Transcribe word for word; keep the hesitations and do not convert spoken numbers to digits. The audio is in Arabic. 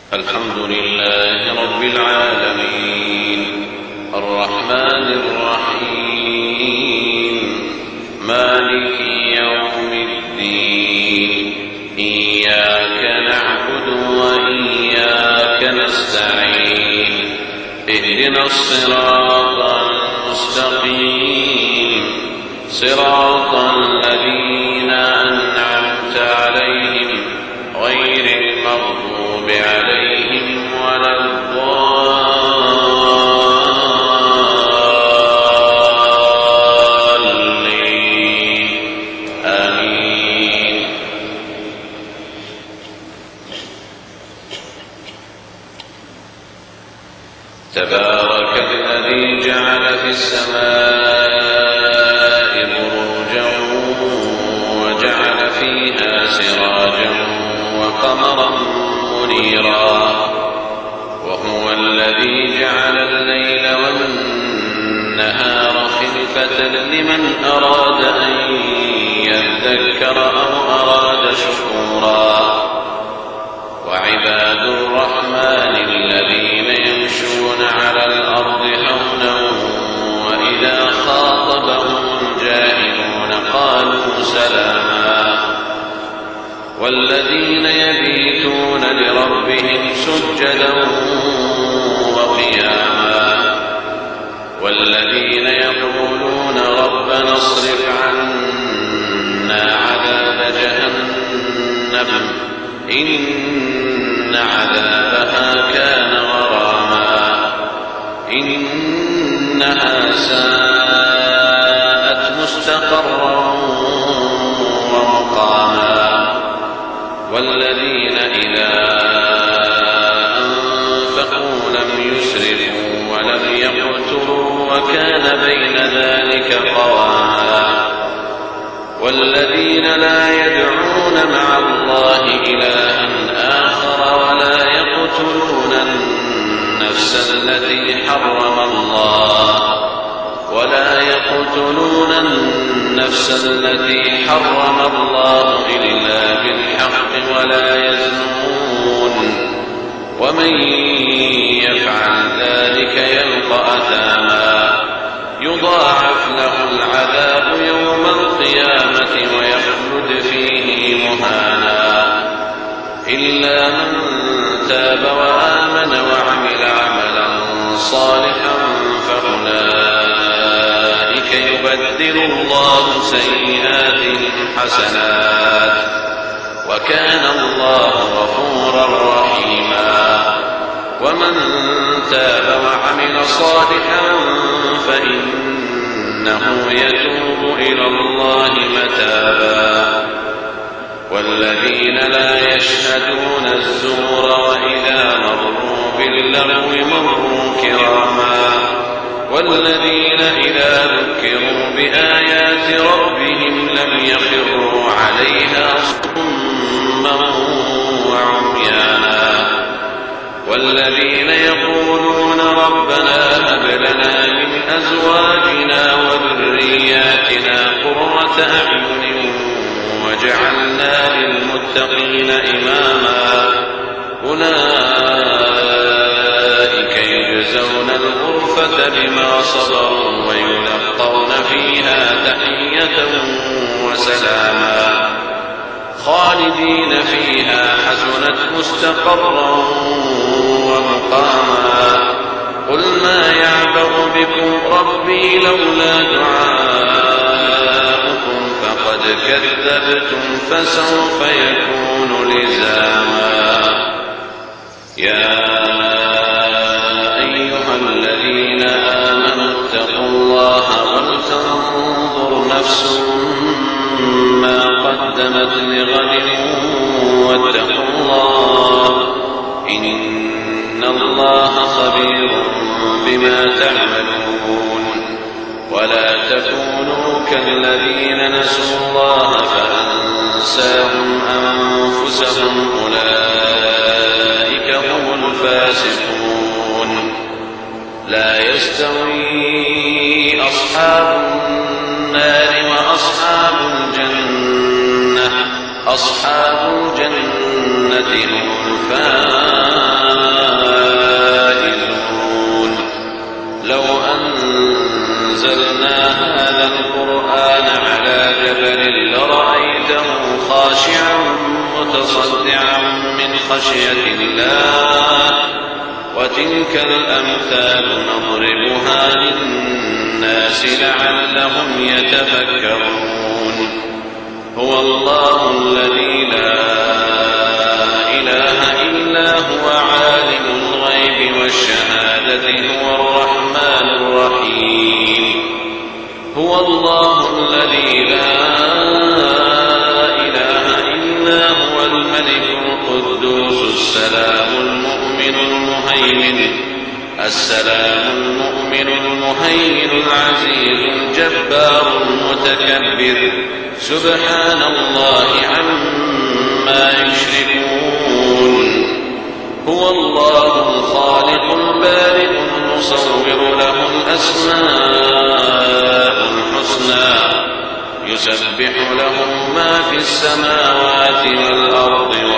الحمد لله رب العالمين الرحمن الرحيم مالك يوم الدين إياك نعبد وإياك نستعين اهدنا الصراط المستقيم صراط الذين أنعمت عليهم غير المغضوب عليهم ولا الضالين آمين. تبارك الذي جعل في السماء بروجا وجعل فيها سراجا وقمرا منيرا وهو الذي جعل الليل والنهار خلفة لمن أراد أن يذكر أو أراد شكورا. وعباد الرحمن الذين يمشون على الأرض هونا وإذا خاطبهم الجاهلون قالوا سلاما. والذين يبيتون لربهم سجدا وقياما والذين يقولون ربنا اصرف عنا عذاب جهنم إن عذابها كان غراما إنها ساءت مستقرا ومقاما. والذين إذا أنفقوا لم يسرفوا ولم يقتروا وكان بين ذلك قواما. والذين لا يدعون مع الله إلها آخر ولا يقتلون النفس التي حرم الله ولا يقتلون النفس التي حرم الله إلا بالحق ولا يزنون ومن يفعل ذلك يلقى أثاما يضاعف له العذاب يوم القيامة ويخلد فيه مهانا إلا من تاب وآمن وعمل عملا صالحا فأولئك يبدل الله سيئاتهم حسنات وكان الله غفورا رحيما. ومن تاب وعمل صالحا فإنه يتوب إلى الله متابا. والذين لا يشهدون الزور وإذا مروا باللغو مروا كراما. والذين إذا ذكروا بآيات ربهم لم يخروا عليها صما وعميانا. والذين يقولون ربنا هب لنا من أزواجنا وذرياتنا قرة أعين وجعلنا للمتقين إماما أولئك يجزون الغرفة بما صبروا ويلقون فيها تحية وسلاما خالدين فيها حسنت مستقرا ومقاما. قل ما يعبأ بكم ربي لولا دعاؤكم فقد كذبتم فسوف يكون لزاما. يا أيها الذين آمنوا اتقوا الله ولتنظر نفس ما قدمت لغد واتقوا الله إن الله خبير بما تعملون. ولا تكونوا كالذين نسوا الله فأنساهم أنفسهم أولئك هم الفاسقون. لا يستوي أصحاب النار وأصحاب الجنة أصحاب الجنة هم الفائزون. من خشية الله وتلك الأمثال نضربها للناس لعلهم يتفكرون هو الله الذي لا إله إلا هو عالم الغيب والشهادة هو الرحمن الرحيم هو الله الذي لا إله إلا هو الملك القدوس السلام المؤمن المهيمن السلام المؤمن المهيمن العزيز الجبار المتكبر سبحان الله عما يشركون هو الله الخالق البارئ المصور له الأسماء الحسنى يسبح له ما في السماوات والأرض